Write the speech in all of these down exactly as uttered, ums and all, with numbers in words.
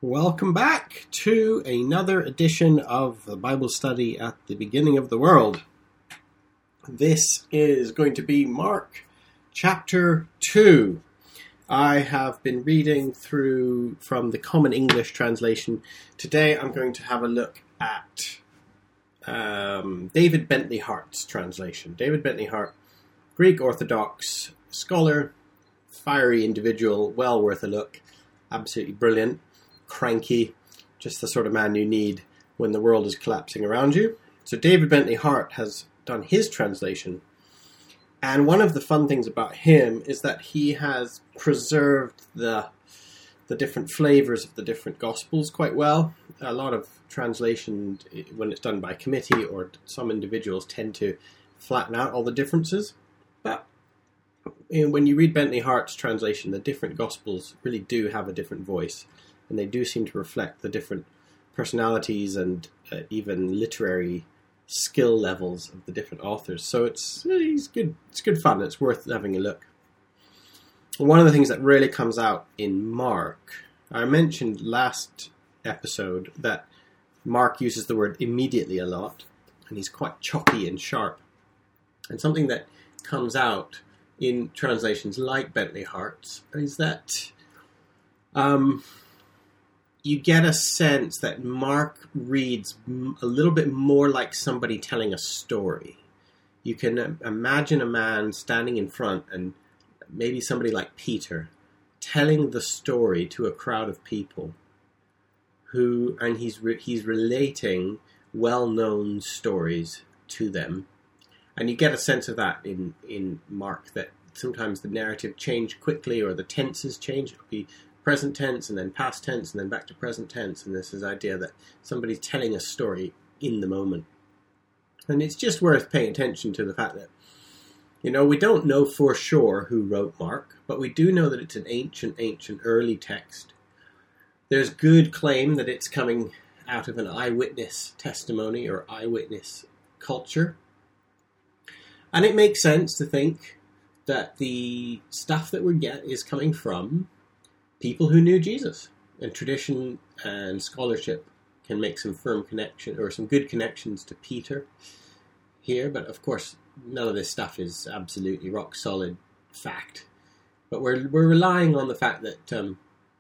Welcome back to another edition of the Bible study at the beginning of the world. This is going to be Mark chapter two. I have been reading through from the Common English translation. Today I'm going to have a look at um, David Bentley Hart's translation. David Bentley Hart, Greek Orthodox scholar, fiery individual, well worth a look, absolutely brilliant. Cranky, just the sort of man you need when the world is collapsing around you. So David Bentley Hart has done his translation, and one of the fun things about him is that he has preserved the the different flavors of the different Gospels quite well. A lot of translation, when it's done by committee or some individuals, tend to flatten out all the differences, but when you read Bentley Hart's translation, the different Gospels really do have a different voice. And they do seem to reflect the different personalities and uh, even literary skill levels of the different authors. So it's it's good. It's good fun. It's worth having a look. And one of the things that really comes out in Mark, I mentioned last episode that Mark uses the word immediately a lot, and he's quite choppy and sharp. And something that comes out in translations like Bentley Hart's is that Um, you get a sense that Mark reads a little bit more like somebody telling a story. You can imagine a man standing in front and maybe somebody like Peter telling the story to a crowd of people who, and he's re- he's relating well-known stories to them. And you get a sense of that in, in Mark, that sometimes the narrative change quickly or the tenses change. It could be present tense and then past tense and then back to present tense, and this is the idea that somebody's telling a story in the moment. And it's just worth paying attention to the fact that, you know, we don't know for sure who wrote Mark, but we do know that it's an ancient, ancient, early text. There's good claim that it's coming out of an eyewitness testimony or eyewitness culture. And it makes sense to think that the stuff that we get is coming from people who knew Jesus, and tradition and scholarship can make some firm connection or some good connections to Peter here. But of course, none of this stuff is absolutely rock solid fact. But we're we're relying on the fact that um,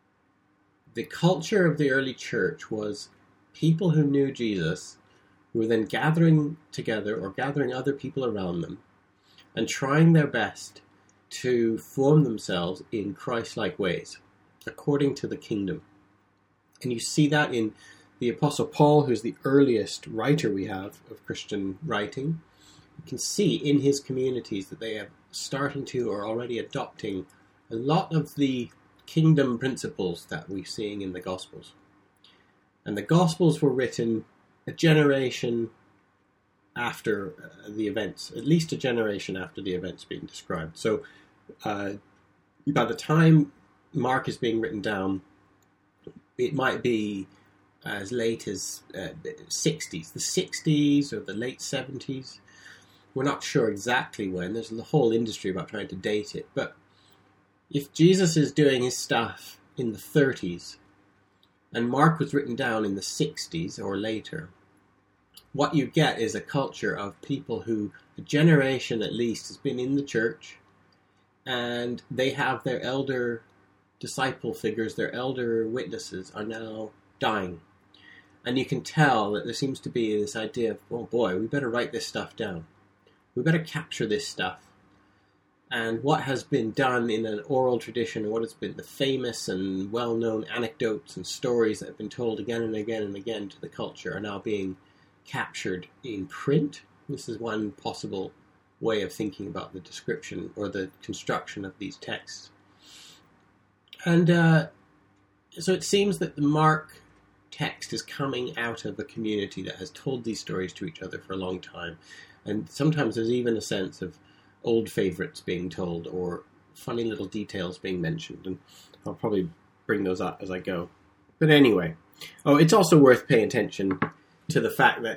the culture of the early church was people who knew Jesus, who were then gathering together or gathering other people around them and trying their best to form themselves in Christ-like ways, according to the kingdom. And you see that in the Apostle Paul, who's the earliest writer we have of Christian writing. You can see in his communities that they are starting to or already adopting a lot of the kingdom principles that we're seeing in the Gospels. And the Gospels were written a generation after uh, the events, at least a generation after the events being described. So uh, by the time Mark is being written down, it might be as late as uh, sixties, the sixties or the late seventies. We're not sure exactly when. There's a whole industry about trying to date it. But if Jesus is doing his stuff in the thirties and Mark was written down in the sixties or later, what you get is a culture of people who, a generation at least, has been in the church, and they have their elder disciple figures, their elder witnesses are now dying. And you can tell that there seems to be this idea of, oh boy, we better write this stuff down. We better capture this stuff. And what has been done in an oral tradition, what has been the famous and well-known anecdotes and stories that have been told again and again and again to the culture are now being captured in print. This is one possible way of thinking about the description or the construction of these texts. And uh, so it seems that the Mark text is coming out of a community that has told these stories to each other for a long time. And sometimes there's even a sense of old favourites being told or funny little details being mentioned. And I'll probably bring those up as I go. But anyway, oh, it's also worth paying attention to the fact that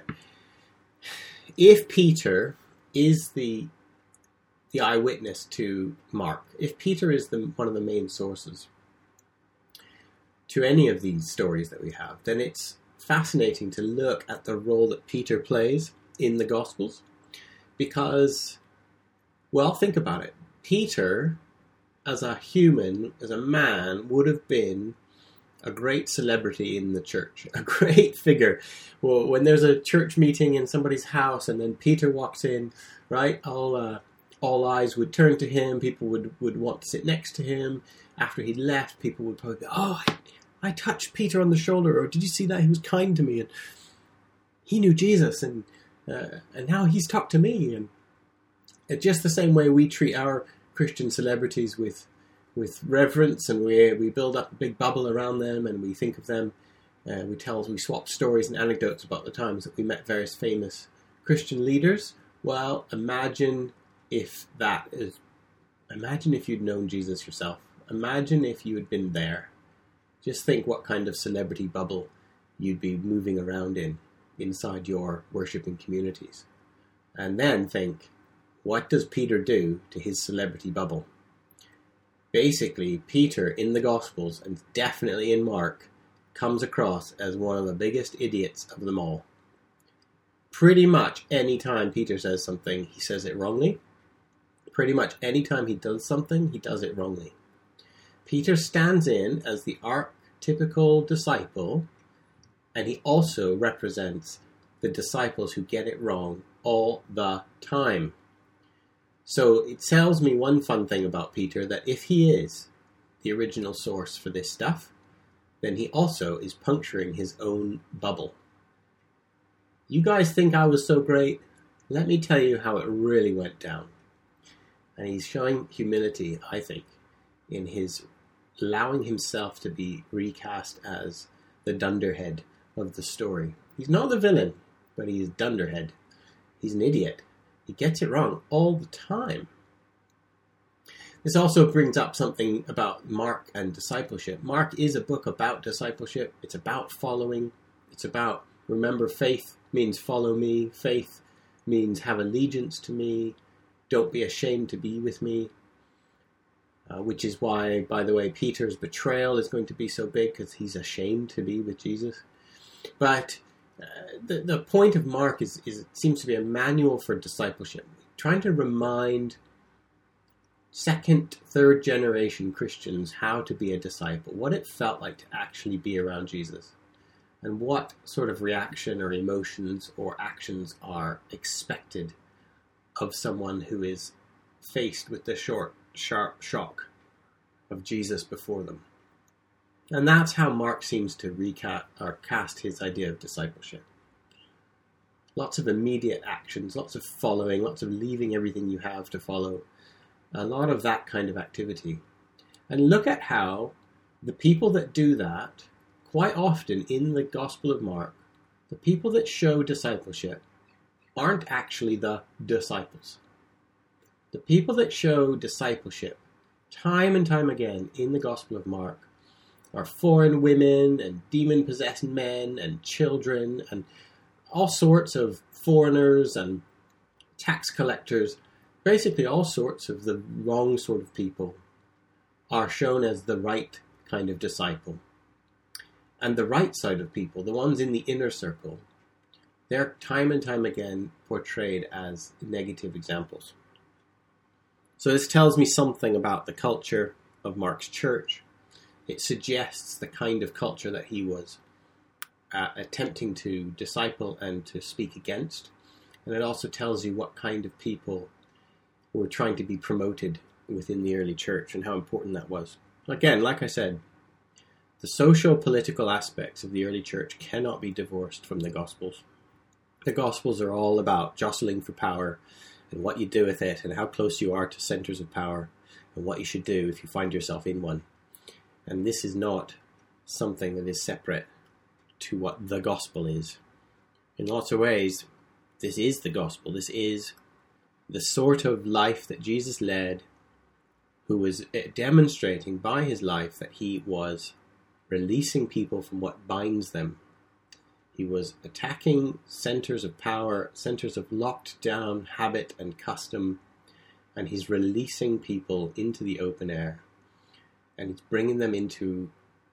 if Peter is the the eyewitness to Mark, if Peter is the one of the main sources, to any of these stories that we have, then it's fascinating to look at the role that Peter plays in the Gospels. Because, well, think about it. Peter, as a human, as a man, would have been a great celebrity in the church, a great figure. Well, when there's a church meeting in somebody's house and then Peter walks in, right, all uh, all eyes would turn to him. People would, would want to sit next to him. After he left, people would probably go, oh, I, I touched Peter on the shoulder, or did you see that? He was kind to me, and he knew Jesus, and uh, and now he's talked to me. And it's just the same way we treat our Christian celebrities with with reverence, and we we build up a big bubble around them, and we think of them. Uh, we tell, we swap stories and anecdotes about the times that we met various famous Christian leaders. Well, imagine if that is. Imagine if you'd known Jesus yourself. Imagine if you had been there. Just think what kind of celebrity bubble you'd be moving around in inside your worshipping communities. And then think, what does Peter do to his celebrity bubble? Basically, Peter in the Gospels, and definitely in Mark, comes across as one of the biggest idiots of them all. Pretty much any time Peter says something, he says it wrongly. Pretty much any time he does something, he does it wrongly. Peter stands in as the archetypical disciple, and he also represents the disciples who get it wrong all the time. So it tells me one fun thing about Peter, that if he is the original source for this stuff, then he also is puncturing his own bubble. You guys think I was so great? Let me tell you how it really went down. And he's showing humility, I think, in his allowing himself to be recast as the dunderhead of the story. He's not the villain, but he's dunderhead. He's an idiot. He gets it wrong all the time. This also brings up something about Mark and discipleship. Mark is a book about discipleship. It's about following. It's about, remember, faith means follow me. Faith means have allegiance to me. Don't be ashamed to be with me. Uh, which is why, by the way, Peter's betrayal is going to be so big, because he's ashamed to be with Jesus. But uh, the, the point of Mark is, is it seems to be a manual for discipleship, trying to remind second, third generation Christians how to be a disciple, what it felt like to actually be around Jesus, and what sort of reaction or emotions or actions are expected of someone who is faced with the short, sharp shock of Jesus before them. And that's how Mark seems to recast or cast his idea of discipleship. Lots of immediate actions, lots of following, lots of leaving everything you have to follow. A lot of that kind of activity. And look at how the people that do that, quite often in the Gospel of Mark, the people that show discipleship aren't actually the disciples. The people that show discipleship time and time again in the Gospel of Mark are foreign women and demon-possessed men and children and all sorts of foreigners and tax collectors. Basically all sorts of the wrong sort of people are shown as the right kind of disciple. And the right side of people, the ones in the inner circle, they're time and time again portrayed as negative examples. So this tells me something about the culture of Mark's church. It suggests the kind of culture that he was uh, attempting to disciple and to speak against. And it also tells you what kind of people were trying to be promoted within the early church and how important that was. Again, like I said, the socio-political aspects of the early church cannot be divorced from the Gospels. The Gospels are all about jostling for power and what you do with it and how close you are to centers of power and what you should do if you find yourself in one. And this is not something that is separate to what the Gospel is. In lots of ways, this is the Gospel. This is the sort of life that Jesus led, who was demonstrating by his life that he was releasing people from what binds them. He was attacking centers of power, centers of locked down habit and custom, and he's releasing people into the open air. And he's bringing them into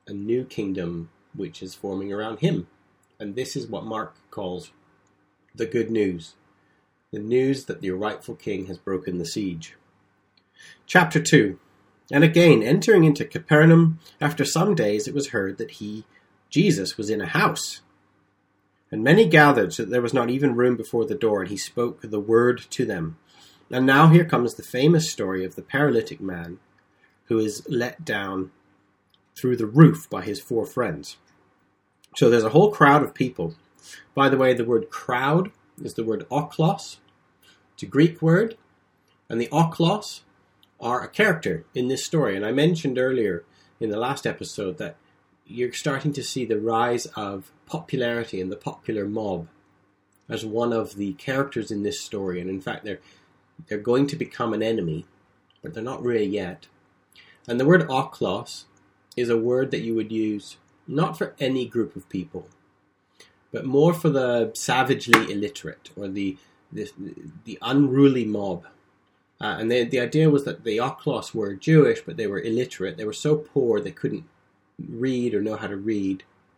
a new kingdom which is forming around him. And this is what Mark calls the good news. The news that the rightful king has broken the siege. Chapter two. And again, entering into Capernaum, after some days it was heard that he, Jesus, was in a house. And many gathered, so that there was not even room before the door, and he spoke the word to them. And now here comes the famous story of the paralytic man who is let down through the roof by his four friends. So there's a whole crowd of people. By the way, the word crowd is the word oklos. It's a Greek word, and the oklos are a character in this story. And I mentioned earlier in the last episode that you're starting to see the rise of popularity in the popular mob as one of the characters in this story. And in fact, they're they're going to become an enemy, but they're not really yet. And the word oklos is a word that you would use not for any group of people, but more for the savagely illiterate or the the, the unruly mob. Uh, and the, the idea was that the oklos were Jewish, but they were illiterate. They were so poor they couldn't read or know how to read.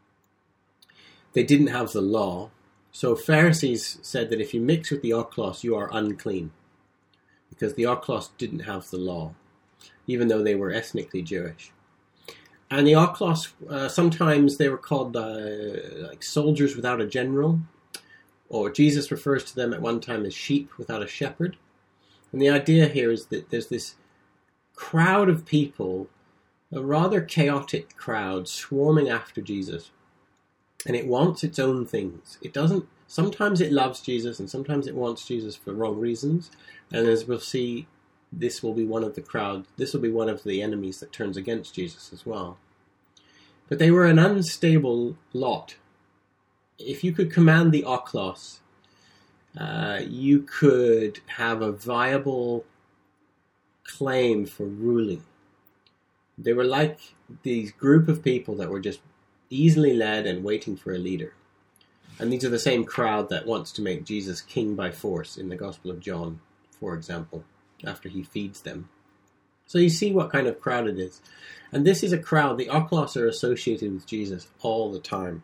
They didn't have the law. So Pharisees said that if you mix with the oklos, you are unclean, because the oklos didn't have the law, even though they were ethnically Jewish. And the oklos, uh, sometimes they were called uh, like soldiers without a general, or Jesus refers to them at one time as sheep without a shepherd. And the idea here is that there's this crowd of people, a rather chaotic crowd, swarming after Jesus. And it wants its own things. It doesn't, sometimes it loves Jesus, and sometimes it wants Jesus for wrong reasons. And as we'll see, this will be one of the crowd, this will be one of the enemies that turns against Jesus as well. But they were an unstable lot. If you could command the oklos, Uh, you could have a viable claim for ruling. They were like these group of people that were just easily led and waiting for a leader. And these are the same crowd that wants to make Jesus king by force in the Gospel of John, for example, after he feeds them. So you see what kind of crowd it is. And this is a crowd, the oklos are associated with Jesus all the time.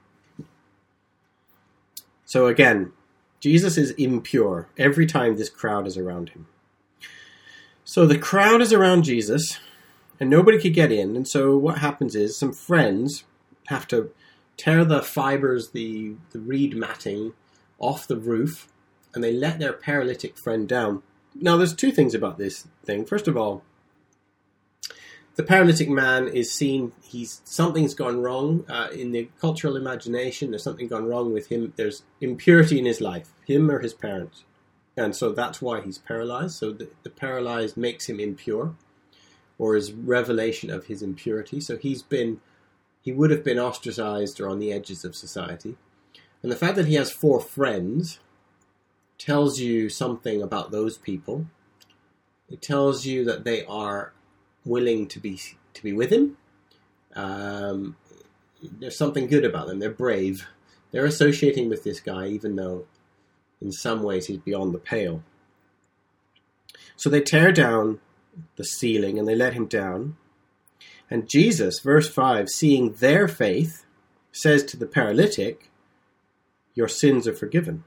So again, Jesus is impure every time this crowd is around him. So the crowd is around Jesus, and nobody could get in. And so what happens is some friends have to tear the fibers, the, the reed matting, off the roof, and they let their paralytic friend down. Now, there's two things about this thing. First of all, the paralytic man is seen, he's something's gone wrong. Uh, in the cultural imagination, there's something gone wrong with him. There's impurity in his life, him or his parents. And so that's why he's paralyzed. So the, the paralyzed makes him impure, or is revelation of his impurity. So he's been, he would have been ostracized or on the edges of society. And the fact that he has four friends tells you something about those people. It tells you that they are willing to be to be with him. Um, there's something good about them. They're brave. They're associating with this guy, even though in some ways he's beyond the pale. So they tear down the ceiling and they let him down. And Jesus, verse five, seeing their faith, says to the paralytic, "Your sins are forgiven."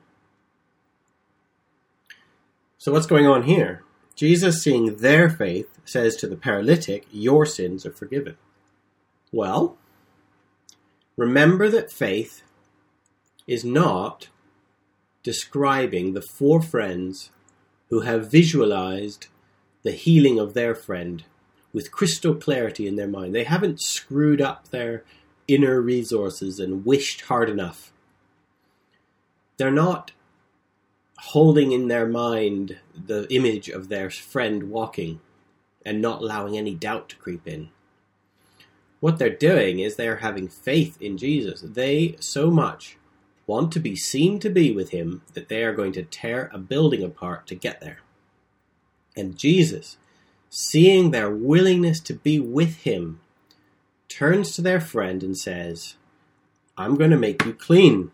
So what's going on here? Jesus, seeing their faith, says to the paralytic, "Your sins are forgiven." Well, remember that faith is not describing the four friends who have visualized the healing of their friend with crystal clarity in their mind. They haven't screwed up their inner resources and wished hard enough. They're not holding in their mind the image of their friend walking and not allowing any doubt to creep in. What they're doing is they're having faith in Jesus. They so much want to be seen to be with him that they are going to tear a building apart to get there. And Jesus, seeing their willingness to be with him, turns to their friend and says, "I'm going to make you clean."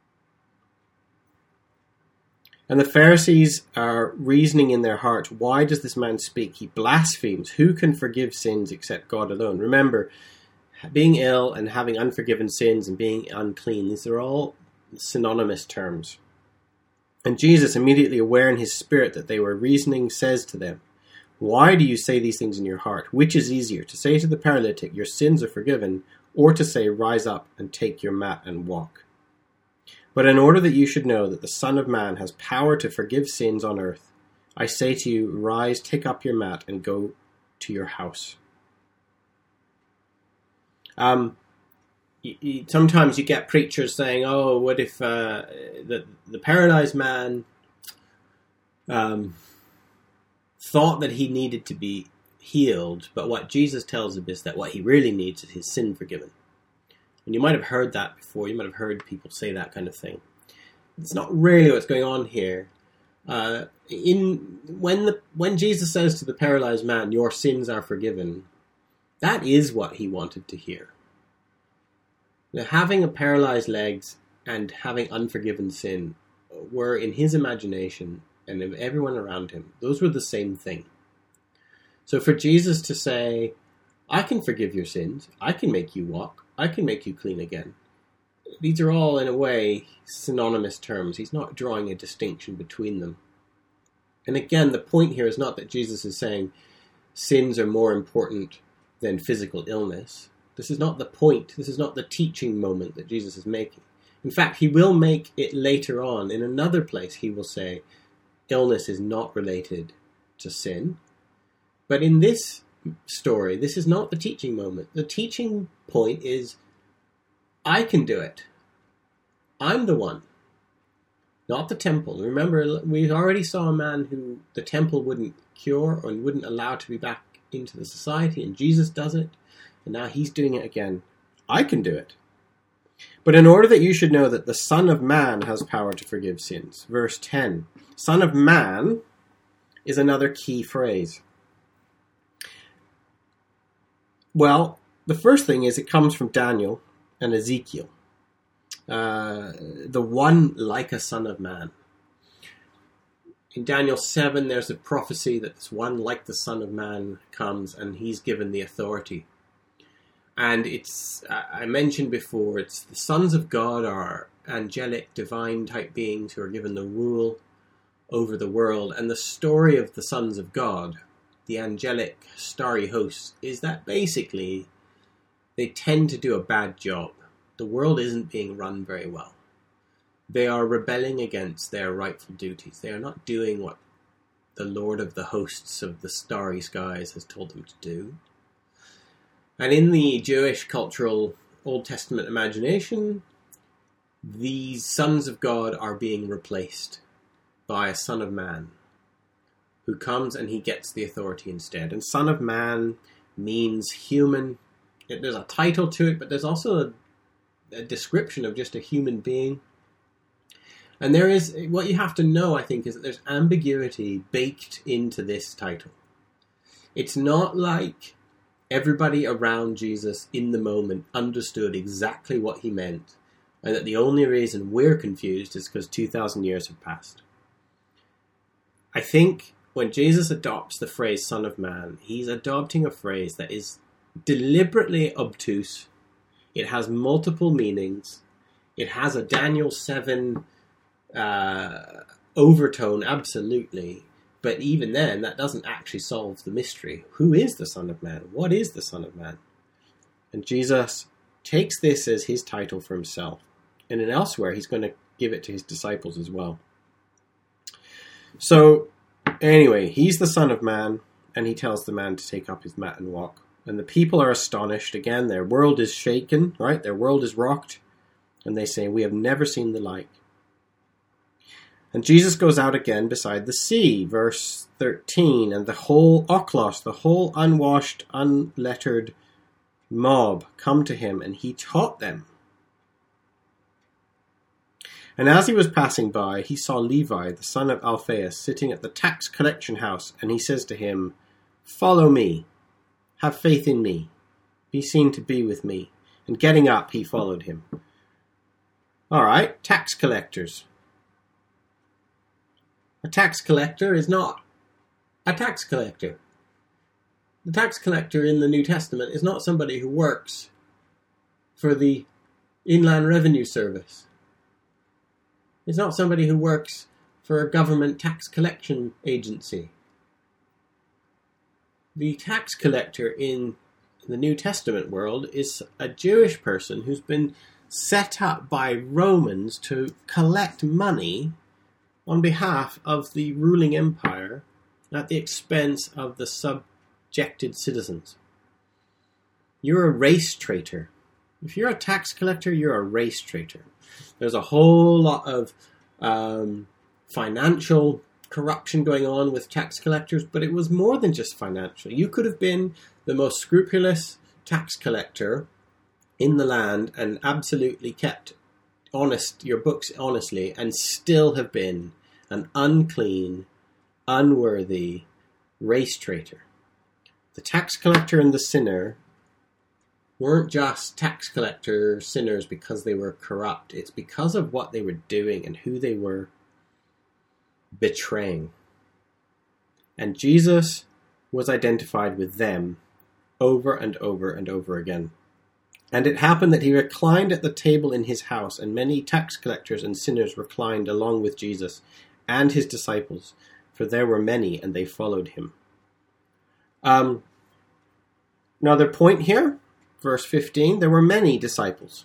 And the Pharisees are reasoning in their hearts, why does this man speak? He blasphemes. Who can forgive sins except God alone? Remember, being ill and having unforgiven sins and being unclean, these are all synonymous terms. And Jesus, immediately aware in his spirit that they were reasoning, says to them, "Why do you say these things in your heart? Which is easier, to say to the paralytic, 'Your sins are forgiven,' or to say, 'Rise up and take your mat and walk'? But in order that you should know that the Son of Man has power to forgive sins on earth, I say to you, rise, take up your mat, and go to your house." Um, you, you, sometimes you get preachers saying, "Oh, what if uh, the the paralyzed man um, thought that he needed to be healed, but what Jesus tells him is that what he really needs is his sin forgiven." And you might have heard that before. You might have heard people say that kind of thing. It's not really what's going on here. Uh, in when the when Jesus says to the paralyzed man, "Your sins are forgiven," that is what he wanted to hear. Now, having a paralyzed legs and having unforgiven sin were, in his imagination and of everyone around him, those were the same thing. So for Jesus to say, "I can forgive your sins, I can make you walk, I can make you clean again," these are all, in a way, synonymous terms. He's not drawing a distinction between them. And again, the point here is not that Jesus is saying sins are more important than physical illness. This is not the point. This is not the teaching moment that Jesus is making. In fact, he will make it later on. In another place, he will say illness is not related to sin. But in this story, this is not the teaching moment. The teaching point is, I can do it. I'm the one, not the temple. Remember, we already saw a man who the temple wouldn't cure or wouldn't allow to be back into the society, and Jesus does it, and now he's doing it again. I can do it. But in order that you should know that the Son of Man has power to forgive sins. Verse ten. Son of Man is another key phrase. Well, the first thing is it comes from Daniel and Ezekiel. Uh, the one like a son of man. In Daniel seven, there's a prophecy that this one like the Son of Man comes and he's given the authority. And it's, I mentioned before, it's the sons of God are angelic, divine type beings who are given the rule over the world. And the story of the sons of God, the angelic starry hosts, is that basically they tend to do a bad job. The world isn't being run very well. They are rebelling against their rightful duties. They are not doing what the Lord of the hosts of the starry skies has told them to do. And in the Jewish cultural Old Testament imagination, these sons of God are being replaced by a Son of Man who comes and he gets the authority instead. And Son of Man means human. There's a title to it, but there's also a, a description of just a human being. And there is, what you have to know, I think, is that there's ambiguity baked into this title. It's not like everybody around Jesus in the moment understood exactly what he meant, and that the only reason we're confused is because two thousand years have passed. I think when Jesus adopts the phrase Son of Man, he's adopting a phrase that is deliberately obtuse. It has multiple meanings. It has a Daniel seven uh, overtone, absolutely. But even then, that doesn't actually solve the mystery. Who is the Son of Man? What is the Son of Man? And Jesus takes this as his title for himself. And then elsewhere, he's going to give it to his disciples as well. So, anyway, he's the Son of Man, and he tells the man to take up his mat and walk. And the people are astonished. Again, their world is shaken, right? Their world is rocked. And they say, "We have never seen the like." And Jesus goes out again beside the sea, verse thirteen, and the whole ochlos, the whole unwashed, unlettered mob come to him, and he taught them. And as he was passing by, he saw Levi, the son of Alphaeus, sitting at the tax collection house, and he says to him, "Follow me, have faith in me, be seen to be with me." And getting up, he followed him. All right, tax collectors. A tax collector is not a tax collector. The tax collector in the New Testament is not somebody who works for the Inland Revenue Service. It's not somebody who works for a government tax collection agency. The tax collector in the New Testament world is a Jewish person who's been set up by Romans to collect money on behalf of the ruling empire at the expense of the subjected citizens. You're a race traitor. If you're a tax collector, you're a race traitor. There's a whole lot of um, financial corruption going on with tax collectors, but it was more than just financial. You could have been the most scrupulous tax collector in the land and absolutely kept honest your books honestly and still have been an unclean, unworthy race traitor. The tax collector and the sinner weren't just tax collector sinners because they were corrupt. It's because of what they were doing and who they were betraying. And Jesus was identified with them over and over and over again. And it happened that he reclined at the table in his house, and many tax collectors and sinners reclined along with Jesus and his disciples, for there were many, and they followed him. Um, another point here, verse fifteen, there were many disciples.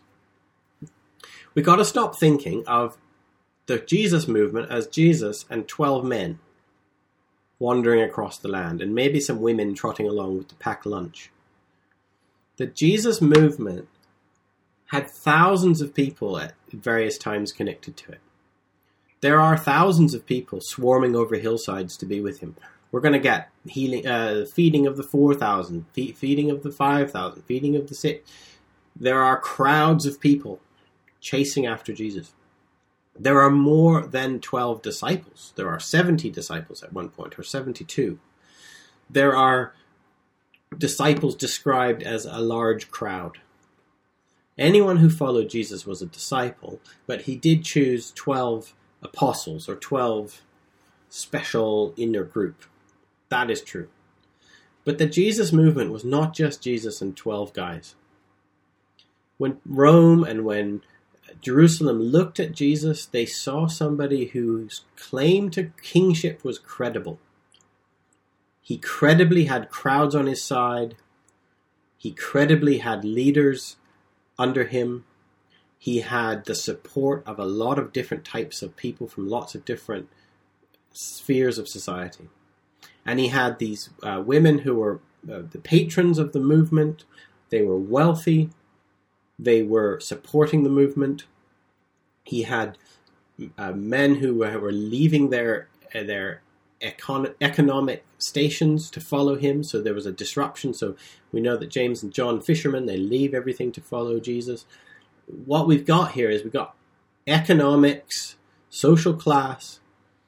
We got to stop thinking of the Jesus movement as Jesus and twelve men wandering across the land, and maybe some women trotting along with the packed lunch. The Jesus movement had thousands of people at various times connected to it. There are thousands of people swarming over hillsides to be with him. We're going to get healing, uh, feeding of the four thousand, fe- feeding of the five thousand, feeding of the six. There are crowds of people chasing after Jesus. There are more than twelve disciples. There are seventy disciples at one point, or seventy-two. There are disciples described as a large crowd. Anyone who followed Jesus was a disciple, but he did choose twelve apostles, or twelve special inner group. That is true. But the Jesus movement was not just Jesus and twelve guys. When Rome and when Jerusalem looked at Jesus, they saw somebody whose claim to kingship was credible. He credibly had crowds on his side. He credibly had leaders under him. He had the support of a lot of different types of people from lots of different spheres of society. And he had these uh, women who were uh, the patrons of the movement. They were wealthy. They were supporting the movement. He had uh, men who were, were leaving their uh, their econ- economic stations to follow him. So there was a disruption. So we know that James and John, fishermen, they leave everything to follow Jesus. What we've got here is we've got economics, social class,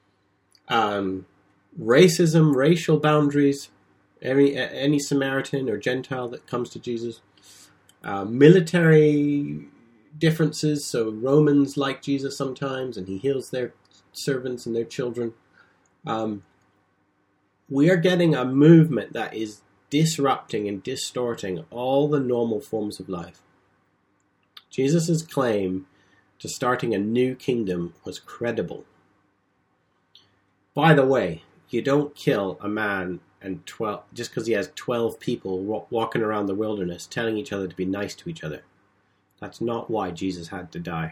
um, racism, racial boundaries, any, any Samaritan or Gentile that comes to Jesus, uh, military differences. So Romans like Jesus sometimes, and he heals their servants and their children. Um, we are getting a movement that is disrupting and distorting all the normal forms of life. Jesus' claim to starting a new kingdom was credible. By the way, you don't kill a man and twelve just because he has twelve people w- walking around the wilderness telling each other to be nice to each other. That's not why Jesus had to die.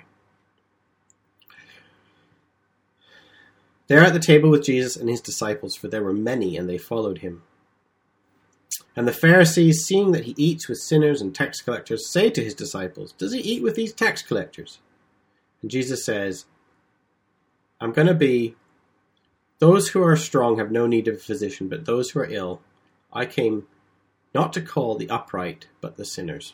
They're at the table with Jesus and his disciples, for there were many, and they followed him. And the Pharisees, seeing that he eats with sinners and tax collectors, say to his disciples, "Does he eat with these tax collectors?" And Jesus says, I'm going to be, those who are strong have no need of a physician, but those who are ill, I came not to call the upright, but the sinners.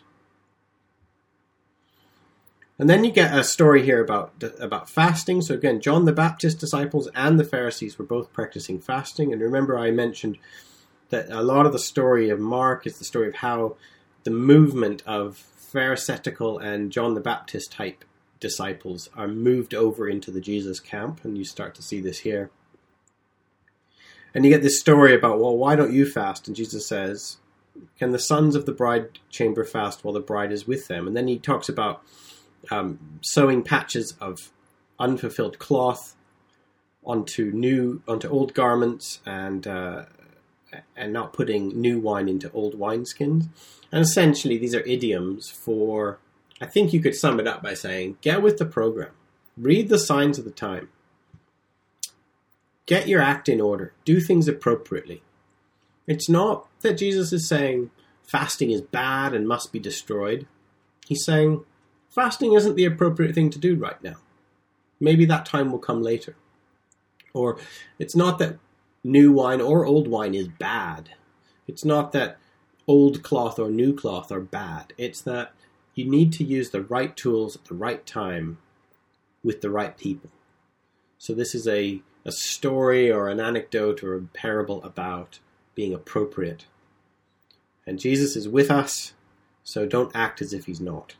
And then you get a story here about about fasting. So again, John the Baptist's disciples and the Pharisees were both practicing fasting. And remember I mentioned that a lot of the story of Mark is the story of how the movement of Pharisaical and John the Baptist type disciples are moved over into the Jesus camp. And you start to see this here. And you get this story about, well, why don't you fast? And Jesus says, can the sons of the bride chamber fast while the bride is with them? And then he talks about um, sewing patches of unfulfilled cloth onto new onto old garments, and uh, and not putting new wine into old wineskins. And essentially, these are idioms for, I think you could sum it up by saying, get with the program. Read the signs of the time. Get your act in order. Do things appropriately. It's not that Jesus is saying fasting is bad and must be destroyed. He's saying fasting isn't the appropriate thing to do right now. Maybe that time will come later. Or it's not that new wine or old wine is bad. It's not that old cloth or new cloth are bad. It's that you need to use the right tools at the right time with the right people. So this is a, a story or an anecdote or a parable about being appropriate. And Jesus is with us, so don't act as if he's not.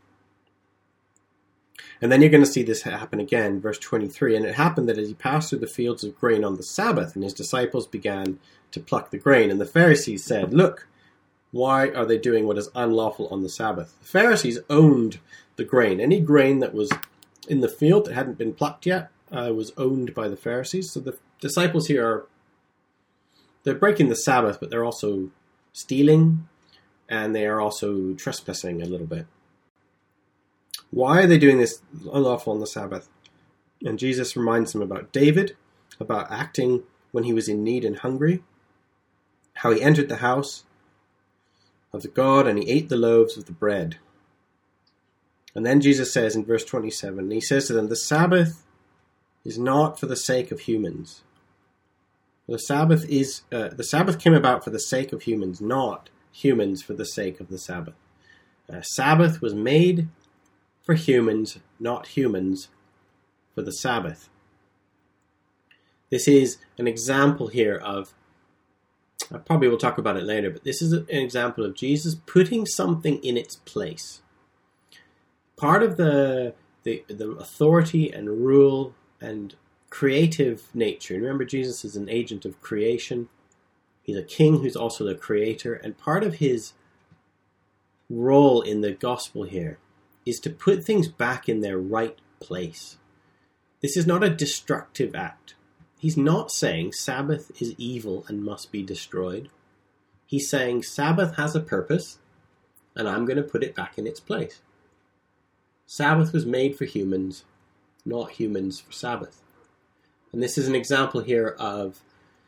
And then you're going to see this happen again, verse twenty-three. And it happened that as he passed through the fields of grain on the Sabbath, and his disciples began to pluck the grain. And the Pharisees said, "Look, why are they doing what is unlawful on the Sabbath?" The Pharisees owned the grain. Any grain that was in the field that hadn't been plucked yet uh, was owned by the Pharisees. So the disciples here are, they're breaking the Sabbath, but they're also stealing, and they are also trespassing a little bit. Why are they doing this unlawful on the Sabbath? And Jesus reminds them about David, about acting when he was in need and hungry, how he entered the house of the God and he ate the loaves of the bread. And then Jesus says in verse twenty-seven, he says to them, the Sabbath is not for the sake of humans. The Sabbath is uh, the Sabbath came about for the sake of humans, not humans for the sake of the Sabbath. Uh, Sabbath was made for humans, not humans for the Sabbath. This is an example here of, I probably will talk about it later, but this is an example of Jesus putting something in its place. Part of the the, the authority and rule and creative nature. Remember, Jesus is an agent of creation. He's a king who's also the creator. And part of his role in the gospel here is to put things back in their right place. This is not a destructive act. He's not saying Sabbath is evil and must be destroyed. He's saying Sabbath has a purpose, and I'm going to put it back in its place. Sabbath was made for humans, not humans for Sabbath. And this is an example here of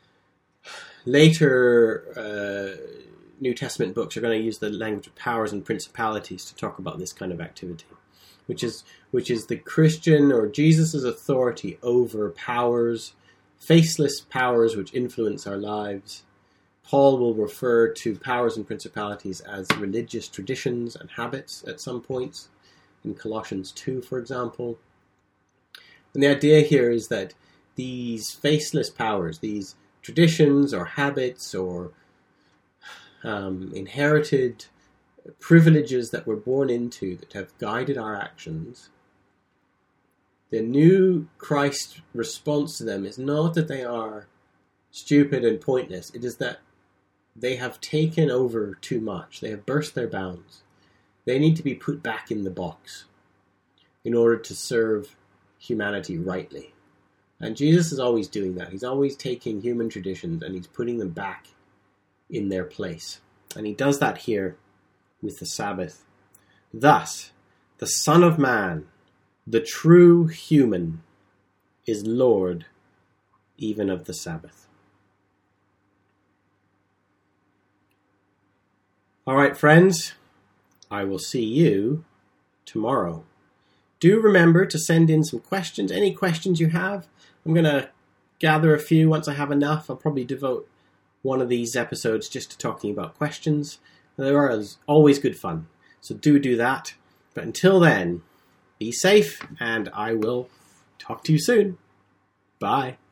later uh, New Testament books are going to use the language of powers and principalities to talk about this kind of activity, which is which is the Christian or Jesus' authority over powers, faceless powers which influence our lives. Paul will refer to powers and principalities as religious traditions and habits at some points, in Colossians two, for example. And the idea here is that these faceless powers, these traditions or habits or um, inherited privileges that we're born into that have guided our actions, the new Christ response to them is not that they are stupid and pointless. It is that they have taken over too much. They have burst their bounds. They need to be put back in the box in order to serve humanity rightly. And Jesus is always doing that. He's always taking human traditions and he's putting them back in their place. And he does that here with the Sabbath. Thus, the Son of Man, the true human, is Lord even of the Sabbath. All right, friends, I will see you tomorrow. Do remember to send in some questions, any questions you have. I'm going to gather a few. Once I have enough, I'll probably devote one of these episodes just to talking about questions. They are always good fun, so do do that. But until then, be safe, and I will talk to you soon. Bye.